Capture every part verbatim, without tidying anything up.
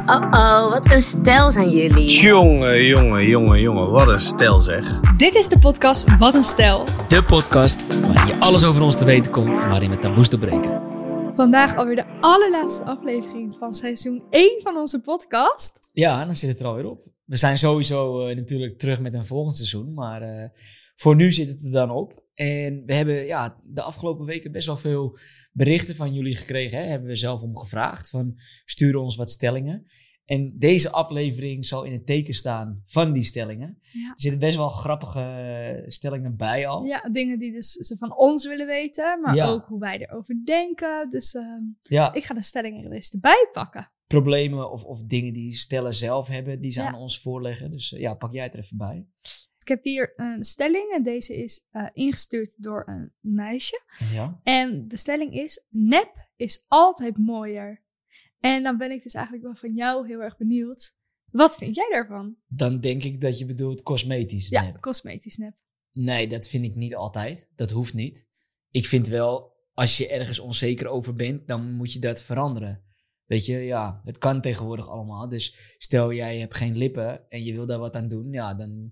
Oh oh, wat een stijl zijn jullie. Jongen, jongen, jongen, jongen, wat een stijl zeg. Dit is de podcast Wat een Stijl. De podcast waarin je alles over ons te weten komt en waarin we taboes te breken. Vandaag alweer de allerlaatste aflevering van seizoen één van onze podcast. Ja, dan zit het er alweer op. We zijn sowieso uh, natuurlijk terug met een volgend seizoen, maar uh, voor nu zit het er dan op. En we hebben ja, de afgelopen weken best wel veel berichten van jullie gekregen. Hè? Hebben we zelf om gevraagd van stuur ons wat stellingen. En deze aflevering zal in het teken staan van die stellingen. Ja. Er zitten best wel grappige stellingen bij al. Ja, dingen die dus ze van ons willen weten, maar Ja. ook hoe wij erover denken. Dus uh, Ja, ik ga de stellingen er eens erbij pakken. problemen of, of dingen die stellen zelf hebben, die ze Ja. aan ons voorleggen. Dus uh, ja, pak jij het er even bij. Ik heb hier een stelling en deze is uh, ingestuurd door een meisje. Ja. En de stelling is, nep is altijd mooier. En dan ben ik dus eigenlijk wel van jou heel erg benieuwd. Wat vind jij daarvan? Dan denk ik dat je bedoelt cosmetisch Ja, nep. cosmetisch nep. Nee, dat vind ik niet altijd. Dat hoeft niet. Ik vind wel, als je ergens onzeker over bent, dan moet je dat veranderen. Weet je, ja, het kan tegenwoordig allemaal. Dus stel jij hebt geen lippen en je wil daar wat aan doen, ja, dan,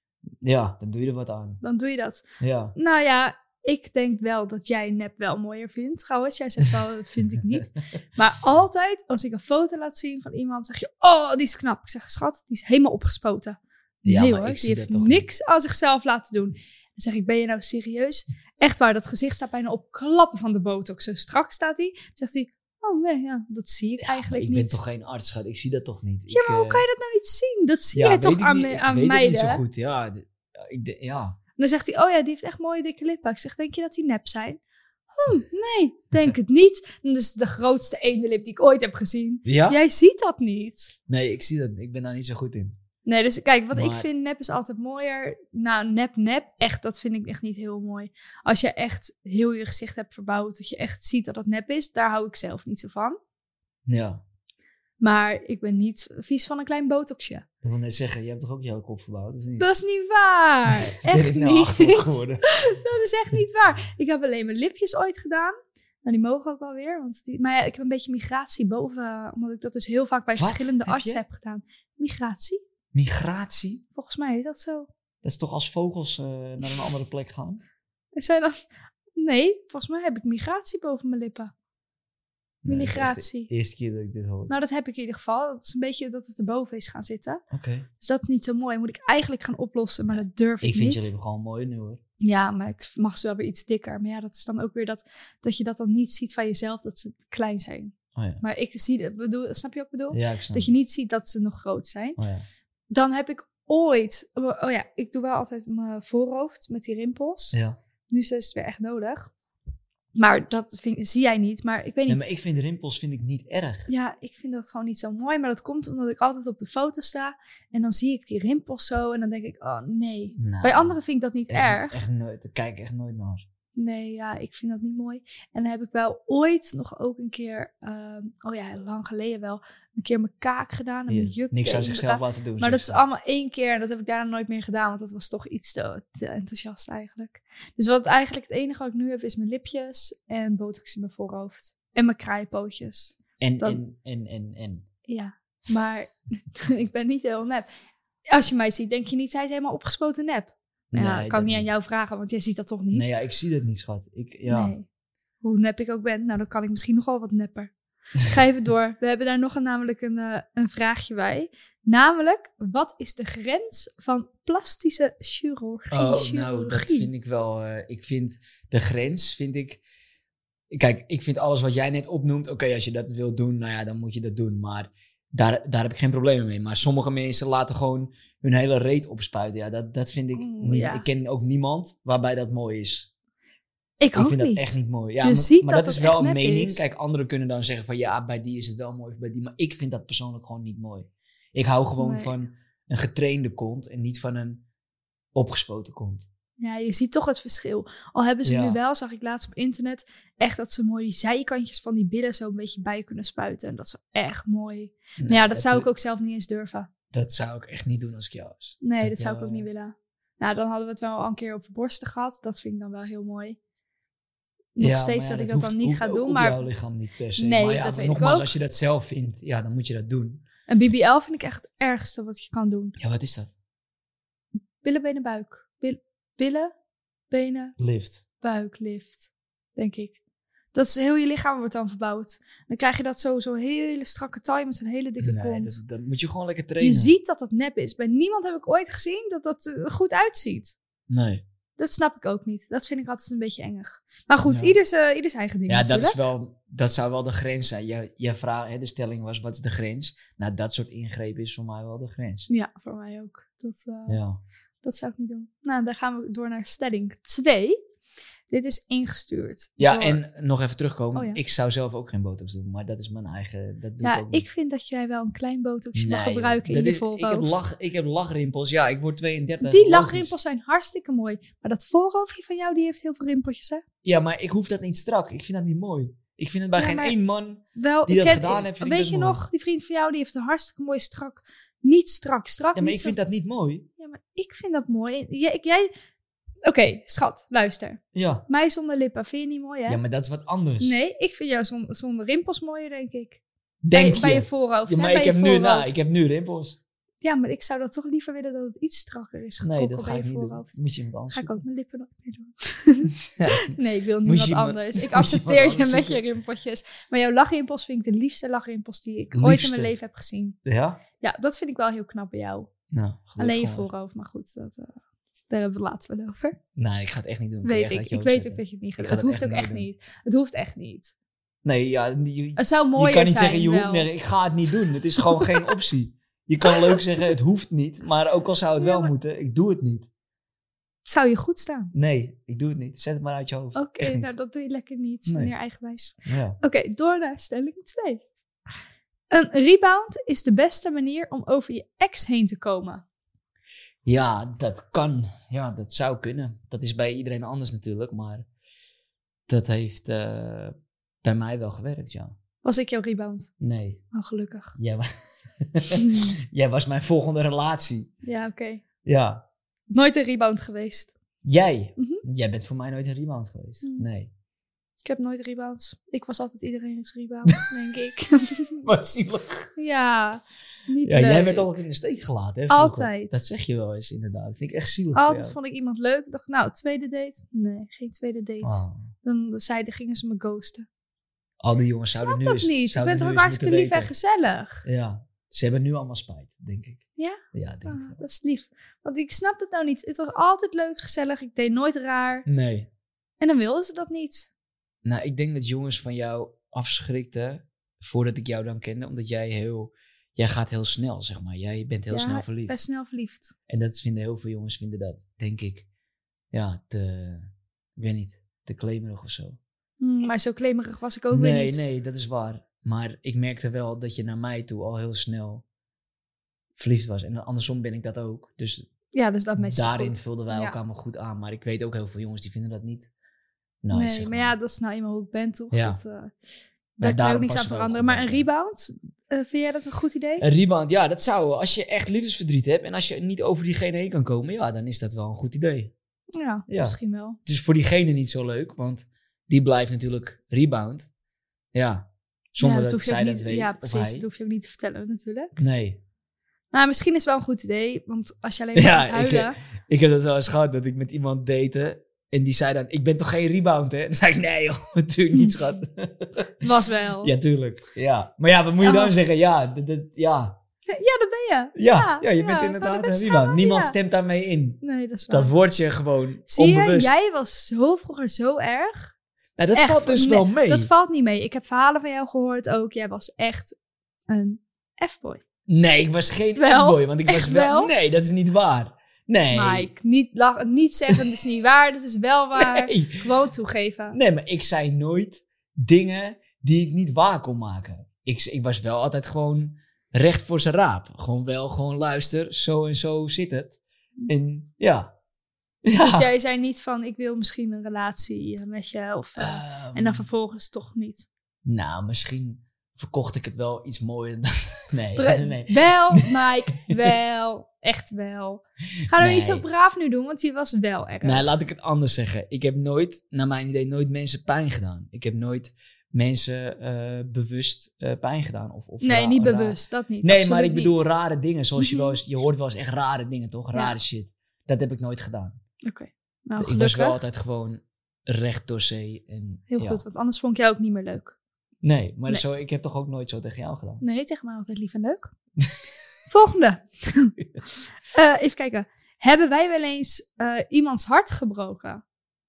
ja, dan doe je er wat aan. Dan doe je dat. Ja. Nou ja, ik denk wel dat jij nep wel mooier vindt. Trouwens, jij zegt wel, dat vind ik niet. Maar altijd, als ik een foto laat zien van iemand, zeg je, oh, die is knap. Ik zeg, schat, die is helemaal opgespoten. Ja, nee maar hoor, ik die zie heeft dat toch niks aan zichzelf laten doen. Dan zeg ik, ben je nou serieus? Echt waar, dat gezicht staat bijna op klappen van de botox. Zo strak staat hij. Dan zegt hij, oh nee, ja, dat zie ik Ja, eigenlijk ik niet. ben toch geen arts, schat. Ik zie dat toch niet. Ja, Ik, maar hoe eh, kan je dat nou niet zien? Dat zie ja, jij toch weet ik aan, niet- me- ik aan weet het meiden? niet zo goed, ja. d- ja, Ik de, ja. En dan zegt hij, oh ja, die heeft echt mooie dikke lippen. Ik zeg, denk je dat die nep zijn? Hm, nee, denk het niet. En dat is de grootste ene lip die ik ooit heb gezien. Ja? Jij ziet dat niet. Nee, ik zie dat. Ik ben daar niet zo goed in. Nee, dus kijk, wat ik Maar- vind nep is altijd mooier. Nou, nep, nep, echt, dat vind ik echt niet heel mooi. Als je echt heel je gezicht hebt verbouwd, dat je echt ziet dat het nep is, daar hou ik zelf niet zo van. Ja. Maar ik ben niet vies van een klein botoxje. Ik wil net zeggen, je hebt toch ook jouw kop verbouwd, of niet? Dat is niet waar. Ben Echt ik nou niet. achterlijk geworden? Dat is echt niet waar. Ik heb alleen mijn lipjes ooit gedaan. Nou, die mogen ook wel weer. Want die, maar ja, ik heb een beetje migratie boven. Omdat ik dat dus heel vaak bij Wat verschillende heb artsen je? heb gedaan. Migratie? Migratie? Volgens mij heet dat zo. Dat is toch als vogels uh, naar een andere plek gaan? En zei dan, nee, volgens mij heb ik migratie boven mijn lippen. Nee, dat is echt Migratie. de eerste keer dat ik dit hoor. Nou, dat heb ik in ieder geval. Dat is een beetje dat het erboven is gaan zitten. Oké. Okay. Dus dat is niet zo mooi. Moet ik eigenlijk gaan oplossen, maar dat durf ik, Ik vind niet. jullie gewoon mooi nu hoor. Ja, maar ik mag ze wel weer iets dikker. Maar ja, dat is dan ook weer dat, dat je dat dan niet ziet van jezelf, dat ze klein zijn. Oh ja. Maar ik zie, het, bedoel, snap je wat ik bedoel? Ja, ik snap. Dat je niet ziet dat ze nog groot zijn. Oh ja. Dan heb ik ooit, oh ja, ik doe wel altijd mijn voorhoofd met die rimpels. Ja. Nu is het weer echt nodig. Maar dat vind, zie jij niet. Maar ik weet niet. Nee, maar ik vind rimpels vind ik niet erg. Ja, ik vind dat gewoon niet zo mooi. Maar dat komt omdat ik altijd op de foto sta. En dan zie ik die rimpels zo. En dan denk ik, oh nee. Nou, Bij anderen vind ik dat niet echt, erg. Echt nooit. Daar kijk ik echt nooit naar. Nee, ja, ik vind dat niet mooi. En dan heb ik wel ooit nog ook een keer, um, oh ja, lang geleden wel, een keer mijn kaak gedaan en Hier, mijn juk. niks aan tegen zichzelf elkaar. laten doen. Maar dat is zegt ze. allemaal één keer en dat heb ik daarna nooit meer gedaan, want dat was toch iets te, te enthousiast eigenlijk. Dus wat eigenlijk het enige wat ik nu heb is mijn lipjes en botox in mijn voorhoofd. En mijn kraaipootjes. En, dan- en, en, en, en. Ja, maar ik ben niet heel nep. Als je mij ziet, denk je niet, zij is helemaal opgespoten nep. Nou ja, Nee, kan dat ik niet niet. aan jou vragen, want jij ziet dat toch niet? Nee, ja, ik zie dat niet, schat. Ik, ja. Nee. Hoe nep ik ook ben, nou dan kan ik misschien nogal wat nepper. Ik ga even door. We hebben daar nog een, namelijk een, uh, een vraagje bij. Namelijk, wat is de grens van plastische chirurgie? Oh, chirurgie? nou, dat vind ik wel. Uh, ik vind de grens, vind ik. Kijk, ik vind alles wat jij net opnoemt. Oké, okay, als je dat wilt doen, nou ja, dan moet je dat doen. Maar daar, daar heb ik geen problemen mee. Maar sommige mensen laten gewoon hun hele reet opspuiten. Ja, dat, dat vind ik Mm, niet. ja. Ik ken ook niemand waarbij dat mooi is. Ik Ik ook vind niet. dat echt niet mooi. Ja, Je maar, ziet maar dat dat is het wel echt een nep mening. is. Kijk, anderen kunnen dan zeggen van ja, bij die is het wel mooi. Of bij die. Maar ik vind dat persoonlijk gewoon niet mooi. Ik hou gewoon Nee. van een getrainde kont en niet van een opgespoten kont. Ja, je ziet toch het verschil. Al hebben ze Ja. nu wel, zag ik laatst op internet, echt dat ze mooi die zijkantjes van die billen zo een beetje bij kunnen spuiten. En dat is echt mooi. Maar ja, dat zou ik ook zelf niet eens durven. Dat zou ik echt niet doen als ik jou was. Nee, dat, Dat, zou ik eh, ook niet willen. Nou, dan hadden we het wel al een keer over borsten gehad. Dat vind ik dan wel heel mooi. Nog Ja, steeds maar ja, dat ik dat hoeft- dan niet hoeft ga ook doen. op Maar jouw lichaam niet per se. Nee, maar ja, dat weet ik nogmaals, ook. als je dat zelf vindt, ja, dan moet je dat doen. En B B L vind ik echt het ergste wat je kan doen. Ja, wat is dat? Billen, benen, buik. Bil- billen, benen, Lift. buik, lift. Denk ik. Dat is heel je lichaam wordt dan verbouwd. Dan krijg je dat zo, zo hele strakke taille met zo'n hele dikke Nee, kont. dat, dat moet je gewoon lekker trainen. Je ziet dat dat nep is. Bij niemand heb ik ooit gezien dat dat er goed uitziet. Nee. Dat snap ik ook niet. Dat vind ik altijd een beetje engig. Maar goed, Ja. ieders, uh, ieders eigen ding Ja, dat, natuurlijk. is wel, dat zou wel de grens zijn. Je, je vraag, hè, de stelling was, wat is de grens? Nou, dat soort ingrepen is voor mij wel de grens. Ja, voor mij ook. Dat, uh, Ja. dat zou ik niet doen. Nou, dan gaan we door naar stelling twee. Dit is ingestuurd. Ja, door- en nog even terugkomen. Oh, ja. Ik zou zelf ook geen botox doen, maar dat is mijn eigen... Dat doe Ja, ik ook niet. ik vind dat jij wel een klein botoxje mag Nee, gebruiken dat in je is- ik, heb voorhoofd. lach, ik heb lachrimpels. Ja, ik word tweeëndertig. Die logisch. lachrimpels zijn hartstikke mooi. Maar dat voorhoofdje van jou, die heeft heel veel rimpeltjes, hè? Ja, maar ik hoef dat niet strak. Ik vind dat niet mooi. Ik vind het bij Ja, geen maar- één man... Wel, Die ik dat ken- gedaan heeft, vind ik Weet dat je mooi. nog, die vriend van jou, die heeft een hartstikke mooi strak... Niet strak, strak. Ja, maar niet ik zo- vind dat niet mooi. Ja, maar ik vind dat mooi. Jij... jij... Oké, schat, luister. Ja. Mij zonder lippen vind je niet mooi, hè? Ja, maar dat is wat anders. Nee, ik vind jou zon- zonder rimpels mooier, denk ik. Denk bij, je? bij je voorhoofd, Ja, hè? maar Bij ik je heb, nu, nou, voorhoofd. ik heb nu rimpels. Ja, maar ik zou dat toch liever willen dat het iets strakker is getrokken Nee, dat ga bij ik je niet doen. voorhoofd. Moet je iemand anders Ga ik ook zoeken. mijn lippen nooit meer doen. Nee, ik wil Moet niemand je iemand- anders. moet Ik je accepteer iemand je anders met je zoeken? rimpeltjes. Maar jouw lachrimpels vind ik de liefste lachrimpels die ik ooit in Liefste? mijn leven heb gezien. Ja? Ja, dat vind ik wel heel knap bij jou. Nou, gelukkig Alleen je gewoon. voorhoofd, maar goed, dat, uh, daar hebben we het later wel over. Nee, ik ga het echt niet doen. Kun Weet jij ik. gaat je Ik ook weet zetten. ook dat je het niet Ik gaat ga doen. Het dat hoeft ook echt echt niet niet. Het hoeft echt niet. Nee, ja, je, Het zou je mooier kan niet zijn zeggen, je hoeft wel. nee, ik ga het niet doen. Het is gewoon geen optie. Je kan leuk zeggen, het hoeft niet. Maar ook al zou het Ja, wel maar- moeten, ik doe het niet. Het zou je goed staan. Nee, ik doe het niet. Zet het maar uit je hoofd. Oké, Echt niet. nou dat doe je lekker niet, Nee. meneer Eigenwijs. Ja. Oké, door naar stelling twee. Een rebound is de beste manier om over je ex heen te komen. ja, dat kan. Ja, dat zou kunnen. Dat is bij iedereen anders natuurlijk. Maar dat heeft eh, bij mij wel gewerkt, ja. Was ik jouw rebound? Nee. Oh, gelukkig. Jij, wa- Jij was mijn volgende relatie. Ja, oké. Ja. Nooit een rebound geweest. Jij? Mhm. Jij bent voor mij nooit een rebound geweest. Mhm. Nee. Ik heb nooit rebounds. Ik was altijd iedereen's rebound, denk ik. Wat zielig. ja, niet Ja, leuk. jij werd altijd in de steek gelaten, hè? vroeger. Altijd. Dat zeg je wel eens, inderdaad. Dat vind ik echt zielig voor Altijd jou. vond ik iemand leuk. Ik dacht, nou, tweede date? Nee, geen tweede date. Ah. Dan zeiden, gingen ze me ghosten. Al die jongens zouden Snap nu dat eens, niet. Ik zouden ben toch nu ook eens hartstikke moeten lief en weten. gezellig. Ja. Ze hebben nu allemaal spijt, denk ik. Ja? Ja, denk ik. Ah, dat is lief. Want ik snap het nou niet. Het was altijd leuk, gezellig. Ik deed nooit raar. Nee. En dan wilden ze dat niet. Nou, ik denk dat jongens van jou afschrikten voordat ik jou dan kende. Omdat jij heel... Jij gaat heel snel, zeg maar. Jij bent heel Ja, snel verliefd. Best snel verliefd. En dat vinden heel veel jongens, vinden dat, denk ik, ja, te... Ik weet niet, te claimerig of zo. Hmm, maar zo klemerig was ik ook weer nee, niet. nee, dat is waar. Maar ik merkte wel dat je naar mij toe al heel snel verliefd was. En andersom ben ik dat ook. Dus Ja, dus dat meestal daarin goed. vulden wij Ja. elkaar maar goed aan. Maar ik weet ook heel veel jongens die vinden dat niet nice, Nee, zeg maar ja, dat is nou eenmaal hoe ik ben, toch? Ja. Dat, uh, daar kan je daarom ook niks aan passen we ook veranderen. goed Maar bij een elkaar. rebound, uh, vind jij dat een goed idee? Een rebound, ja, dat zou, als je echt liefdesverdriet hebt en als je niet over diegene heen kan komen, ja, dan is dat wel een goed idee. Ja, Ja. misschien wel. Het is voor diegene niet zo leuk, want die blijft natuurlijk rebound. Ja, zonder Ja, dat, hoef je ook zij niet- dat weet Ja, of precies. hij. Dat hoef je ook niet te vertellen, natuurlijk. Nee. Maar misschien is het wel een goed idee, want als je alleen maar Ja, gaat huilen... Ik heb dat wel eens gehad, dat ik met iemand date en die zei dan, ik ben toch geen rebound, hè? Dan zei ik, nee joh, natuurlijk niet, schat. Was wel. Ja, tuurlijk. Ja. Maar ja, wat moet je Ja, dan maar- zeggen? Ja, dat, dat- ja. Ja, dat ben je. Ja, ja, je ja, bent maar inderdaad dat is een rebound. gewoon- Niemand ja. stemt daarmee in. Nee, dat is waar. Dat word je gewoon Zie je, onbewust. jij was zo vroeger zo erg. Nou, dat Echt, valt dus nee, wel mee. Dat valt niet mee. Ik heb verhalen van jou gehoord ook. Jij was echt een F-boy. Nee, ik was geen Wel? F-boy, want ik was Echt wel... wel? Nee, dat is niet waar. Nee. Mike, niet, lach, niet zeggen, dat is niet waar. Dat is wel waar. Nee. Gewoon toegeven. Nee, maar ik zei nooit dingen die ik niet waar kon maken. Ik, ik was wel altijd gewoon recht voor zijn raap. Gewoon wel, gewoon luister, zo en zo zit het. En ja. ja. Dus jij zei niet van, ik wil misschien een relatie met je. Of, uh, Ehm, en dan vervolgens toch niet. Nou, misschien verkocht ik het wel iets mooier dan... Nee, Bre- nee, nee. Wel, Mike, wel. Echt wel. Ga nou Nee. niet zo braaf nu doen, want je was wel erg. Nee, laat ik het anders zeggen. Ik heb nooit, naar mijn idee, nooit mensen pijn gedaan. Ik heb nooit mensen uh, bewust uh, pijn gedaan. Of, of nee, ra- niet ra- bewust. Dat niet. Nee, absoluut maar ik bedoel niet. rare dingen. Zoals Mhm. je wel eens, je hoort wel eens echt rare dingen, toch? Rare Ja. shit. Dat heb ik nooit gedaan. Oké. Okay. Nou, ik gelukkig. was wel altijd gewoon recht door zee. En, Heel ja. goed, want anders vond ik jou ook niet meer leuk. Nee, maar Nee. Zo, ik heb toch ook nooit zo tegen jou gedaan. Nee, tegen mij altijd lief en leuk. Volgende. uh, even kijken. Hebben wij wel eens uh, iemands hart gebroken?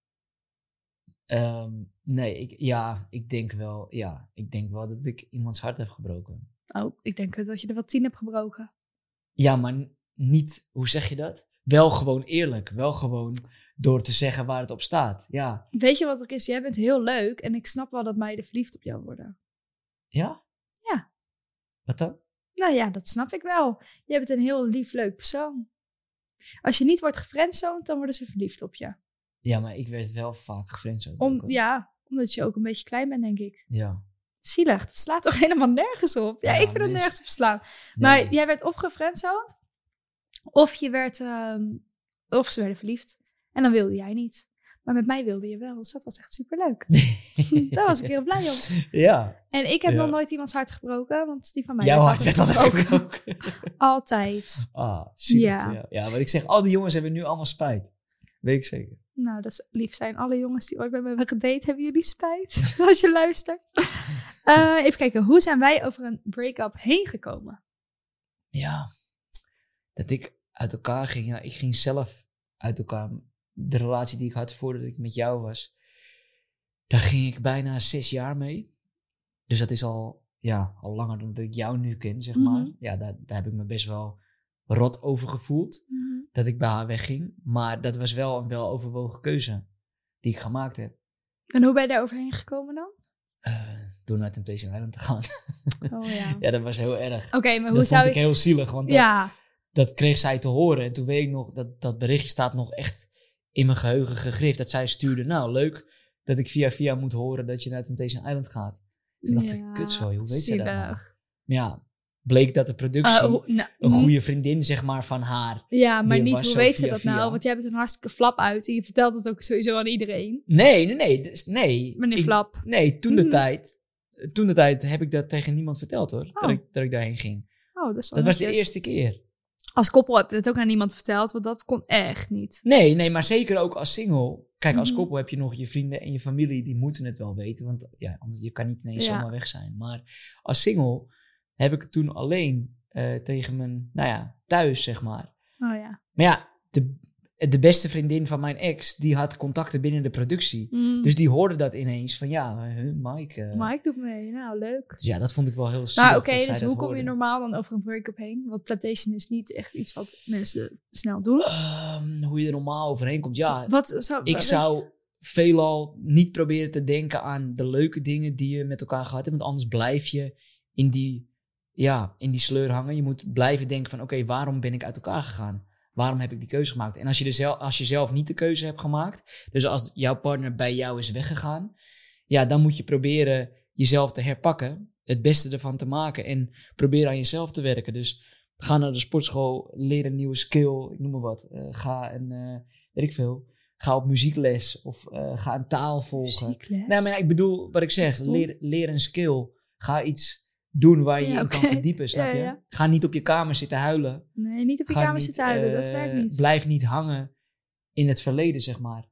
Um, nee, ik, ja, ik denk wel, ja, ik denk wel dat ik iemands hart heb gebroken. Oh, ik denk dat je er wel tien hebt gebroken. Ja, maar n- niet, hoe zeg je dat? Wel gewoon eerlijk, wel gewoon door te zeggen waar het op staat, ja. Weet je wat er is? Jij bent heel leuk en ik snap wel dat meiden verliefd op jou worden. Ja? Ja. Wat dan? Nou ja, dat snap ik wel. Jij bent een heel lief, leuk persoon. Als je niet wordt gefriendzoned, dan worden ze verliefd op je. Ja, maar ik werd wel vaak gefriendzoned. Om, ja, omdat je ook een beetje klein bent, denk ik. Ja. Zielig, het slaat toch helemaal nergens op? Ja, Ja, ik vind het mis- nergens op slaan. Nee. Maar jij werd of gefriendzoned, of je werd, um, of ze werden verliefd. En dan wilde jij niet. Maar met mij wilde je wel, dus dat was echt superleuk. Daar was ik heel blij om. Ja. En ik heb Ja. nog nooit iemands hart gebroken, want die van mij Jouw werd hart werd altijd altijd gebroken. gebroken. Altijd. Ah, super. Ja. Ja. ja, wat ik zeg, al die jongens hebben nu allemaal spijt. Weet ik zeker. Nou, dat is lief zijn. Alle jongens die ooit met me hebben gedate, hebben jullie spijt. Als je luistert. Uh, even kijken, hoe zijn wij over een break-up heen gekomen? Ja, dat ik uit elkaar ging. Ja, ik ging zelf uit elkaar. De relatie die ik had voordat ik met jou was, daar ging ik bijna zes jaar mee. Dus dat is al, ja, al langer dan dat ik jou nu ken, zeg maar. Mhm. Ja, daar, daar heb ik me best wel rot over gevoeld. Dat ik bij haar wegging. Maar dat was wel een weloverwogen keuze die ik gemaakt heb. En hoe ben je daar overheen gekomen dan? Uh, door naar Temptation Island te gaan. Oh ja. Ja, dat was heel erg. Oké, okay, maar hoe dat zou vond ik ik... heel zielig, want dat, Ja, dat kreeg zij te horen. En toen weet ik nog, dat, dat berichtje staat nog echt in mijn geheugen gegrift. Dat zij stuurde, nou leuk dat ik via via moet horen dat je naar Temptation Island gaat. Toen dacht ja, ik, kutzooi, hoe weet ze dat nou? zielig. Maar ja, bleek dat de productie, Uh, hoe- nou, een goede vriendin zeg maar van haar. Ja, maar die niet was hoe zo weet ze via dat via. nou? Want jij bent een hartstikke flap uit. En je vertelt het ook sowieso aan iedereen. Nee, nee, nee. Dus, nee Meneer ik- Flap. Nee, toen de Mhm. tijd. Toen de tijd heb ik dat tegen niemand verteld hoor. Oh. Dat, ik, dat ik daarheen ging. Oh, dat is wel Dat was de netjes. eerste keer. Als koppel heb je het ook aan niemand verteld, want dat kon echt niet. Nee, nee, maar zeker ook als single. Kijk, als Mhm. koppel heb je nog je vrienden en je familie, die moeten het wel weten. Want ja, anders je kan niet ineens Ja. zomaar weg zijn. Maar als single heb ik het toen alleen eh, tegen mijn, nou ja, thuis zeg maar. Oh ja. Maar ja, de, de beste vriendin van mijn ex, die had contacten binnen de productie. Mm. Dus die hoorde dat ineens van ja, huh, Mike. eh. Maar ik doe mee. Nou, leuk. Dus ja, dat vond ik wel heel zielig. Nou, oké, dat zij dus dat hoe kom je hoorde. normaal dan over een break-up heen? Want Temptation is niet echt iets wat mensen snel doen. Ehm, hoe je er normaal overheen komt. Ja, Wat zou... ik weet zou veelal niet proberen te denken aan de leuke dingen die je met elkaar gehad hebt. Want anders blijf je in die, ja, in die sleur hangen. Je moet blijven denken van oké, waarom ben ik uit elkaar gegaan? Waarom heb ik die keuze gemaakt? En als je, er zelf, als je zelf niet de keuze hebt gemaakt, dus als jouw partner bij jou is weggegaan, ja, dan moet je proberen jezelf te herpakken, het beste ervan te maken en proberen aan jezelf te werken. Dus ga naar de sportschool, leer een nieuwe skill, ik noem maar wat. Uh, ga een, uh, weet ik veel, ga op muziekles of uh, ga een taal volgen. Muziekles? Nee, maar ja, ik bedoel wat ik zeg, Dat is leer, leer een skill. Ga iets doen waar je Ja, je in oké. kan verdiepen, snap Ja, je? ja. Ga niet op je kamer zitten huilen. Nee, niet op je Ga kamer niet, zitten huilen. Dat eh, werkt niet. Blijf niet hangen in het verleden, zeg maar.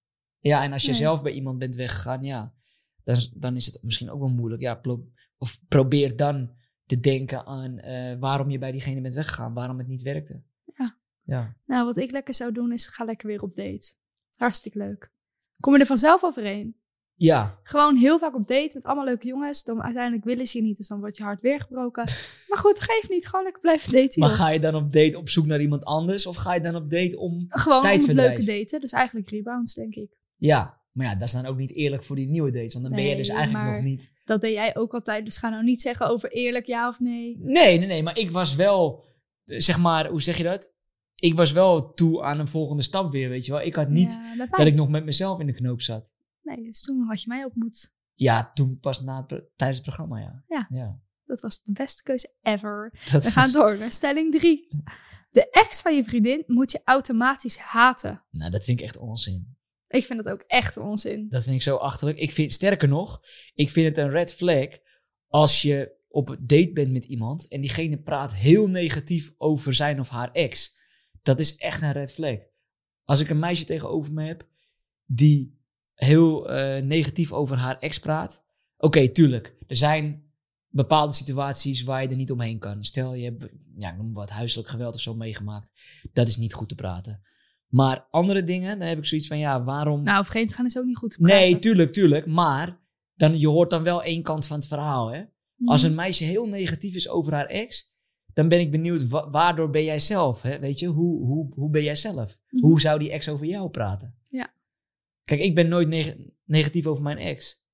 Ja, en als je Nee. zelf bij iemand bent weggegaan, ja, dan, is- dan is het misschien ook wel moeilijk. Ja, pro- of probeer dan te denken aan eh, waarom je bij diegene bent weggegaan, waarom het niet werkte. Ja. Ja. Nou, wat ik lekker zou doen is, ga lekker weer op date. Hartstikke leuk. Kom je er vanzelf overheen. Ja, Gewoon heel vaak op date met allemaal leuke jongens. Dan uiteindelijk willen ze je niet, dus dan wordt je hart weer gebroken. Maar goed, geef niet. Gewoon lekker blijven daten. maar joh. ga je dan op date op zoek naar iemand anders of ga je dan op date om... Gewoon om het tijdverdrijf? leuke daten. Dus eigenlijk rebounds, denk ik. Ja, maar ja, dat is dan ook niet eerlijk voor die nieuwe dates, want dan ben je Nee, dus eigenlijk maar- nog niet... Dat deed jij ook altijd. Dus ga nou niet zeggen over eerlijk ja of nee. Nee, nee, nee, maar ik was wel, eh, zeg maar, hoe zeg je dat? Ik was wel toe aan een volgende stap weer, weet je wel. Ik had niet Ja, met mij. dat ik nog met mezelf in de knoop zat. Nee, dus toen had je mij ontmoet. Ja, toen pas na het, pro- tijdens het programma, ja. Ja. ja. Dat was de beste keuze ever. Dat We gaan was- door naar stelling drie. De ex van je vriendin moet je automatisch haten. Nou, dat vind ik echt onzin. Ik vind dat ook echt onzin. Dat vind ik zo achterlijk. Ik vind, sterker nog, ik vind het een red flag als je op een date bent met iemand en diegene praat heel negatief over zijn of haar ex. Dat is echt een red flag. Als ik een meisje tegenover me heb die heel uh, negatief over haar ex praat. Oké, okay, tuurlijk. Er zijn bepaalde situaties waar je er niet omheen kan. Stel, je hebt, ja, noem wat, huiselijk geweld of zo meegemaakt. Dat is niet goed te praten. Maar andere dingen, dan heb ik zoiets van, ja, waarom... Nou, vreemd gaan is ook niet goed te praten. Nee, tuurlijk, tuurlijk. Maar dan, je hoort dan wel één kant van het verhaal, hè. Hmm. Als een meisje heel negatief is over haar ex, dan ben ik benieuwd, wa- waardoor ben jij zelf, hè? Weet je, hoe, hoe, hoe ben jij zelf? Hmm. Hoe zou die ex over jou praten? Ja. Kijk, ik ben nooit neg- negatief over mijn ex.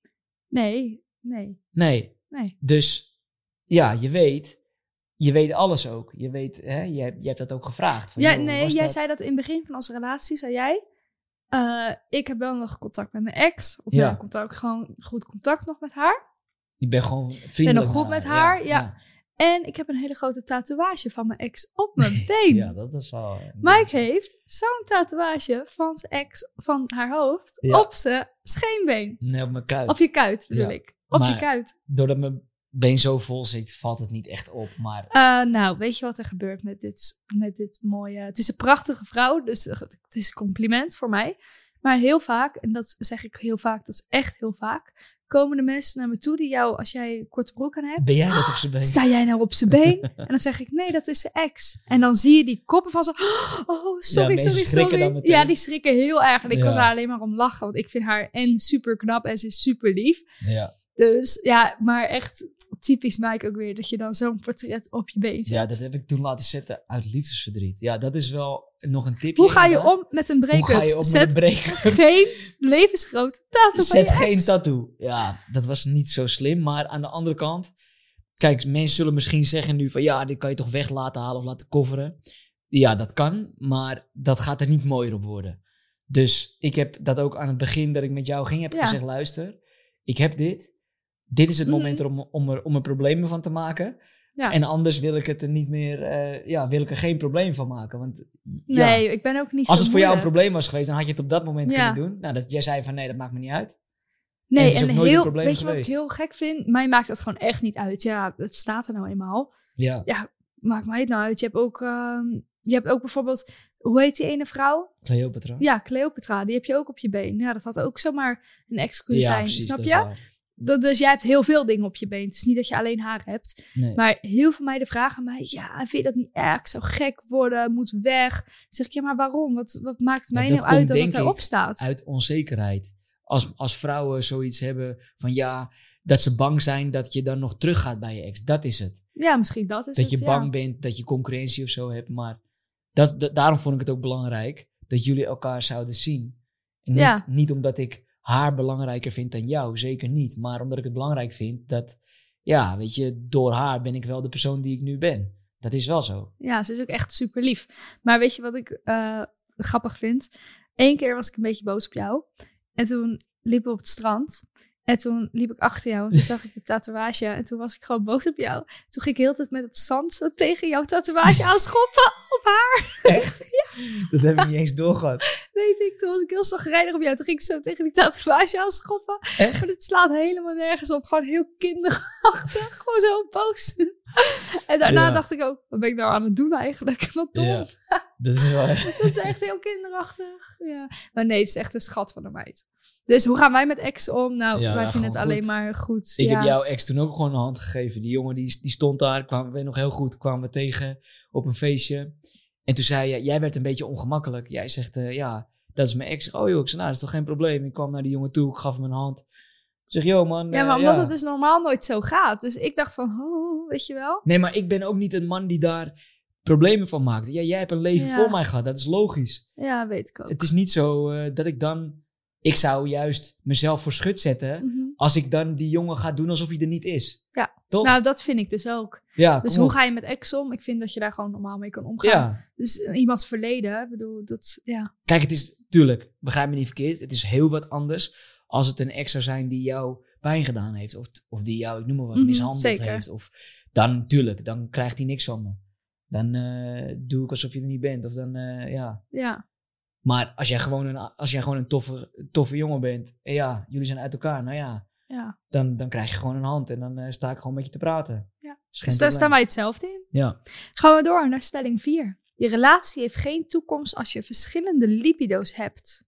Nee, nee. Nee. Nee. Dus, ja, je weet... Je weet alles ook. Je weet, hè, je, hebt, je hebt dat ook gevraagd. Van, ja, joh, nee, jij dat? zei dat in het begin van onze relatie, zei jij. Uh, ik heb wel nog contact met mijn ex. Of ja. nee, contact, gewoon goed contact nog met haar. Ik ben gewoon vriendelijk. Ik ben nog goed met haar, ja. ja. ja. En ik heb een hele grote tatoeage van mijn ex op mijn been. Ja, dat is wel... Mike heeft zo'n tatoeage van zijn ex, van haar hoofd, ja. op zijn scheenbeen. Nee, op mijn kuit. Op je kuit, bedoel ja. ik. Op maar je kuit. Doordat mijn been zo vol zit, valt het niet echt op, maar... Uh, nou, weet je wat er gebeurt met dit, met dit mooie... Het is een prachtige vrouw, dus het is een compliment voor mij. Maar heel vaak, en dat zeg ik heel vaak, dat is echt heel vaak... komen de mensen naar me toe die jou, als jij korte broek aan hebt... Ben jij dat op zijn been? Sta jij nou op zijn been? En dan zeg ik, nee, dat is zijn ex. En dan zie je die koppen van zo... Oh, sorry, ja, sorry, sorry. Ja, die schrikken heel erg. En ik ja. kan daar alleen maar om lachen. Want ik vind haar en super knap en ze is super lief. Ja. Dus ja, maar echt typisch Mike ook weer. Dat je dan zo'n portret op je been zet. Ja, dat heb ik toen laten zetten uit liefdesverdriet. Ja, dat is wel nog een tipje. Hoe ga je inderdaad. om met een break-up? Hoe ga je om Zet met een break-up? geen levensgrote tattoo van Zet je geen ex. tattoo. Ja, dat was niet zo slim. Maar aan de andere kant... Kijk, mensen zullen misschien zeggen nu van... Ja, dit kan je toch weg laten halen of laten coveren. Ja, dat kan. Maar dat gaat er niet mooier op worden. Dus ik heb dat ook aan het begin dat ik met jou ging... heb Ja. gezegd, luister, ik heb dit. Dit is het Mhm. moment om, om, er, om er problemen van te maken. Ja. En anders wil ik het er niet meer... Uh, ja, wil ik er geen probleem van maken. Want ja, Nee, ik ben ook niet als zo het voor jou een moeilijk. probleem was geweest... dan had je het op dat moment Ja. kunnen doen. Nou, dat, jij zei van nee, dat maakt me niet uit. Nee, En het is en ook nooit een heel, probleem weet je wat ik geweest. heel gek vind? Mij maakt dat gewoon echt niet uit. Ja, het staat er nou eenmaal. Ja, Ja, maakt mij het nou uit. Je hebt ook, um, je hebt ook bijvoorbeeld, hoe heet die ene vrouw? Cleopatra. Ja, Cleopatra. Die heb je ook op je been. Ja, dat had ook zomaar een ex kunnen Ja, zijn. precies, Snap dat je? is waar. Dat, dus jij hebt heel veel dingen op je been. Het is niet dat je alleen haar hebt. Nee. Maar heel veel meiden vragen mij, ja, vind je dat niet erg? Ik zou gek worden, moet weg. Dan zeg ik, ja, maar waarom? Wat, wat maakt mij Ja, dat nou uit komt, dat het denk erop ik, staat? Uit onzekerheid. Als, als vrouwen zoiets hebben van ja, dat ze bang zijn dat je dan nog teruggaat bij je ex. Dat is het. Ja, misschien dat is dat het, je ja. bang bent, dat je concurrentie of zo hebt. Maar dat, dat, daarom vond ik het ook belangrijk dat jullie elkaar zouden zien. En niet, Ja. niet omdat ik haar belangrijker vind dan jou, zeker niet. Maar omdat ik het belangrijk vind dat, ja, weet je, door haar ben ik wel de persoon die ik nu ben. Dat is wel zo. Ja, ze is ook echt super lief. Maar weet je wat ik uh, grappig vind? Eén keer was ik een beetje boos op jou. En toen liepen we op het strand. En toen liep ik achter jou. En toen zag ik de tatoeage. En toen was ik gewoon boos op jou. Toen ging ik heel de tijd met het zand zo tegen jouw tatoeage aanschoppen op haar. Echt? Ja. Dat heb ik niet eens doorgehad. Weet ik, toen was ik heel zagrijnig op jou. Toen ging ik zo tegen die tatoeage aanschoppen. Echt? Maar het slaat helemaal nergens op. Gewoon heel kinderachtig. Gewoon zo boos. En daarna Ja. dacht ik ook, wat ben ik nou aan het doen eigenlijk? Wat dom. Ja. Dat is wel... Dat is echt heel kinderachtig. Ja. Maar nee, het is echt een schat van een meid. Dus hoe gaan wij met ex om? Nou, Ja, wij ja, vinden het gewoon alleen goed. maar goed. Ik ja. heb jouw ex toen ook gewoon een hand gegeven. Die jongen die, die stond daar, kwamen we nog heel goed, kwamen we tegen op een feestje. En toen zei je, jij werd een beetje ongemakkelijk. Jij zegt, uh, ja, dat is mijn ex. Oh joh, ik zei, nou, dat is toch geen probleem. Ik kwam naar die jongen toe, ik gaf hem een hand. Ik zeg, joh man. Ja, uh, maar omdat ja. het dus normaal nooit zo gaat. Dus ik dacht van, oh, weet je wel. Nee, maar ik ben ook niet een man die daar problemen van maakt. Ja, jij hebt een leven Ja. voor mij gehad, dat is logisch. Ja, weet ik ook. Het is niet zo uh, dat ik dan... Ik zou juist mezelf voor schut zetten Mhm. als ik dan die jongen ga doen alsof hij er niet is. Ja. Toch? Nou, dat vind ik dus ook. ja, Dus kom hoe op. ga je met ex om? Ik vind dat je daar gewoon normaal mee kan omgaan. Ja. Dus uh, iemands verleden, ik bedoel, dat, ja. Kijk, het is, tuurlijk, begrijp me niet verkeerd. Het is heel wat anders als het een ex zou zijn die jou pijn gedaan heeft. Of, of die jou, ik noem maar wat, Mhm, mishandeld zeker. heeft. Of, dan, tuurlijk, dan krijgt hij niks van me. Dan uh, doe ik alsof je er niet bent. Of dan, uh, ja. Ja. Maar als jij gewoon een, als jij gewoon een toffe, toffe jongen bent. En ja, jullie zijn uit elkaar. Nou ja, Ja. dan, dan krijg je gewoon een hand. En dan uh, sta ik gewoon met je te praten. Ja. Is geen Dus daar probleem. staan wij hetzelfde in. Ja. Gaan we door naar stelling vier. Je relatie heeft geen toekomst als je verschillende libido's hebt.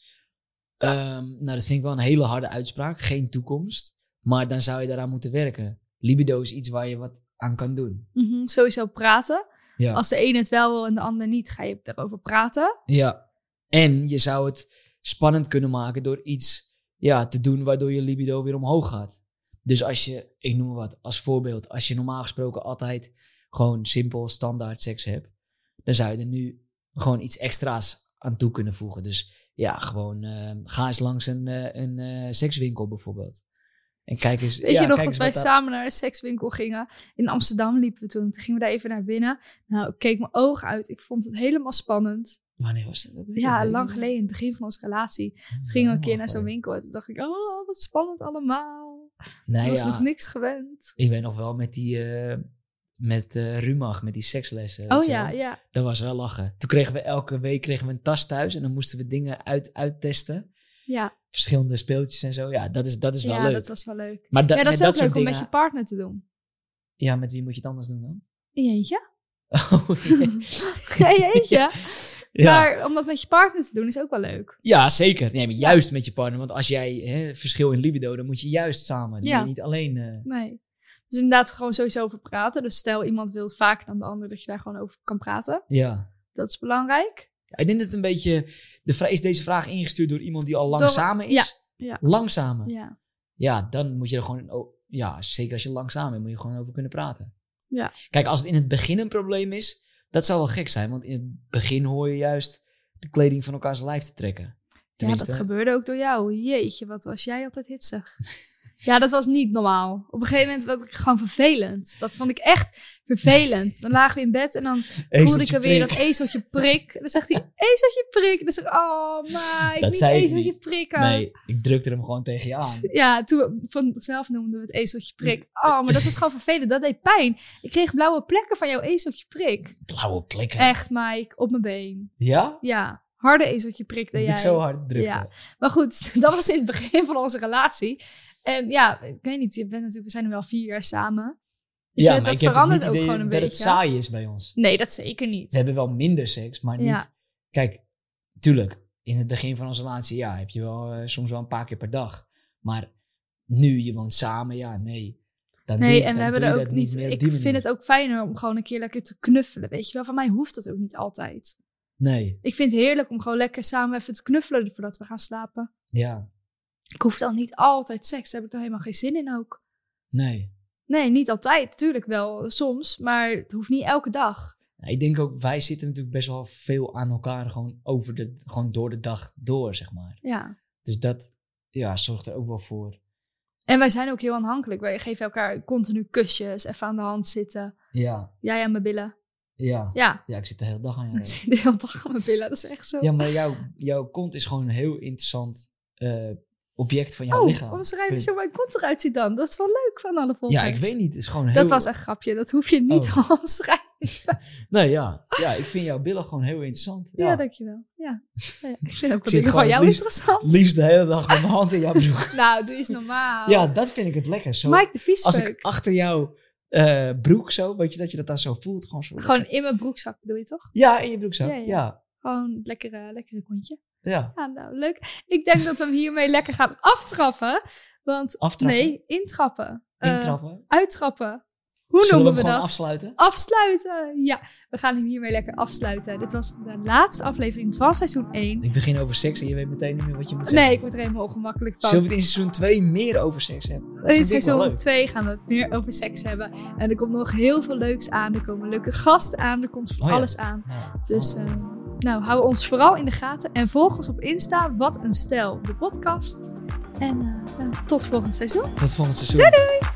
Um, nou, dat vind ik wel een hele harde uitspraak. Geen toekomst. Maar dan zou je daaraan moeten werken. Libido is iets waar je wat aan kan doen. Mm-hmm. Sowieso praten. Ja. Als de ene het wel wil en de ander niet, ga je erover praten. Ja. En je zou het spannend kunnen maken door iets ja, te doen waardoor je libido weer omhoog gaat. Dus als je, ik noem maar wat, als voorbeeld, als je normaal gesproken altijd gewoon simpel standaard seks hebt, dan zou je er nu gewoon iets extra's aan toe kunnen voegen. Dus ja, gewoon uh, ga eens langs een, uh, een uh, sekswinkel bijvoorbeeld. En kijk eens. Weet ja, je nog kijk dat eens wij wat daar- samen naar een sekswinkel gingen? In Amsterdam liepen we toen. Toen gingen we daar even naar binnen. Nou, ik keek mijn ogen uit. Ik vond het helemaal spannend. Wanneer was dat? ook weer? Ja, Weet lang ik geleden, in het begin van onze relatie. niet. Gingen we een Ja, keer naar zo'n gewoon. winkel. En toen dacht ik, oh, wat spannend allemaal. Nee, Toen was ja, nog niks gewend. ik weet nog wel met die, uh, met uh, Rumach, met die sekslessen. weet Oh je ja, wel. ja. Dat was wel lachen. Toen kregen we elke week kregen we een tas thuis en dan moesten we dingen uit, uittesten. Ja, Verschillende speeltjes en zo. Ja, dat is, dat is wel ja leuk. dat was wel leuk. Maar da- Ja, dat met is ook dat soort leuk om met dingen- je partner te doen. Ja, met wie moet je het anders doen dan? In je eentje? Oh, nee. Ja, in je eentje. ja. Maar om dat met je partner te doen is ook wel leuk. ja, zeker. Nee, maar juist met je partner. Want als jij hè, verschil in libido, dan moet je juist samen. Dan Ja. moet je niet alleen. eh, Nee. Dus inderdaad gewoon sowieso over praten. Dus stel iemand wil het vaker dan de ander, dat je daar gewoon over kan praten. ja. Dat is belangrijk. Ja, ik denk dat het een beetje... De vra- is deze vraag ingestuurd door iemand die al lang Door- samen is? ja, ja. Lang samen? Ja. Ja, dan moet je er gewoon... Oh, ja, zeker als je lang samen bent, moet je gewoon over kunnen praten. Ja. Kijk, als het in het begin een probleem is, dat zou wel gek zijn. Want in het begin hoor je juist de kleding van elkaars lijf te trekken. Ja, Tenminste, dat gebeurde ook door jou. Jeetje, wat was jij altijd hitsig. Ja, dat was niet normaal. Op een gegeven moment werd ik gewoon vervelend. Dat vond ik echt vervelend. Dan lagen we in bed en dan voelde ik er weer prik. dat ezeltje prik. Dan zegt hij, ezeltje prik. En dan zeg ik, oh, maar ik Dat niet zei ik ezeltje niet. prikken. Nee, ik drukte hem gewoon tegen je aan. Ja, toen vanzelf noemden we het ezeltje prik. Oh, maar dat was gewoon vervelend. Dat deed pijn. Ik kreeg blauwe plekken van jouw ezeltje prik. Blauwe plekken. Echt, Mike, op mijn been. Ja? Ja, harde ezeltje prik Dat deed ik jij. zo hard drukte. Ja. Maar goed, dat was in het begin van onze relatie. En ja, ik weet niet, je bent natuurlijk, we zijn nu wel vier jaar samen. Dus Ja, je- maar dat ik heb verandert niet ook idee gewoon een dat beetje. het saai is bij ons. Nee, dat zeker niet. We hebben wel minder seks, maar niet... Ja. Kijk, tuurlijk, in het begin van onze relatie, ja, heb je wel eh, soms wel een paar keer per dag. Maar nu, je woont samen, ja, nee. Dan doe Nee, je- en we dan hebben doe je er ook dat niet. meer op Ik die vind manier. het ook fijner om gewoon een keer lekker te knuffelen. Weet je wel, van mij hoeft dat ook niet altijd. Nee, Ik vind het heerlijk om gewoon lekker samen even te knuffelen voordat we gaan slapen. ja, Ik hoef dan niet altijd seks. Daar heb ik dan helemaal geen zin in ook. nee. Nee, niet altijd. Natuurlijk wel soms, maar het hoeft niet elke dag. Nou, ik denk ook, wij zitten natuurlijk best wel veel aan elkaar, gewoon, over de, gewoon door de dag door, zeg maar. Ja. Dus dat, ja, zorgt er ook wel voor. En wij zijn ook heel aanhankelijk. Wij geven elkaar continu kusjes, even aan de hand zitten. Ja, Jij aan mijn billen. ja. Ja, Ja, ik zit de hele dag aan jou. ik zit de hele dag aan mijn billen. Dat is echt zo. Ja, maar jouw, jouw kont is gewoon een heel interessant eh, object van jouw oh, lichaam. omschrijf eens hoe mijn kont eruit ziet dan. Dat is wel leuk van alle volgers. Ja, ik weet niet. Het is gewoon heel... Dat was een grapje. Dat hoef je niet Oh. te omschrijven. Nee, ja. Ja, ik vind jouw billen gewoon heel interessant. Ja, Ja. dankjewel. Ja. Ja, ja. Ik vind ook Ik wel zit dingen van gewoon jou liefst- interessant. Liefst de hele dag met mijn hand in jouw broek. Nou, doe eens normaal. Ja, dat vind ik het lekker. Zo, Mike de als viespeuk. ik achter jouw eh, broek zo, weet je, dat je dat dan zo voelt. Gewoon zo Gewoon lekker. in mijn broekzak bedoel je toch? Ja, in je broek zo. Ja, Ja, ja. ja. Gewoon het lekkere, lekkere kontje. ja. Ja, nou, leuk. Ik denk dat we hem hiermee lekker gaan aftrappen. Want, Aftrappen? nee, intrappen. Eh, Intrappen. uittrappen. Hoe Zullen noemen we we hem dat? gewoon afsluiten? Afsluiten. Ja, we gaan hem hiermee lekker afsluiten. Dit was de laatste aflevering van seizoen één. Ik begin over seks en je weet meteen niet meer wat je moet zeggen. Nee, ik word er helemaal ongemakkelijk van. Zullen we het in seizoen twee meer over seks hebben? Dat In vind ik wel seizoen leuk. twee gaan we het meer over seks hebben. En er komt nog heel veel leuks aan. Er komen leuke gasten aan. Er komt van Oh ja. alles aan. Ja. Dus eh, nou, hou ons vooral in de gaten. En volg ons op Insta. Wat een stijl, de podcast. En eh, nou, tot volgend seizoen. Tot volgend seizoen. Doei doei!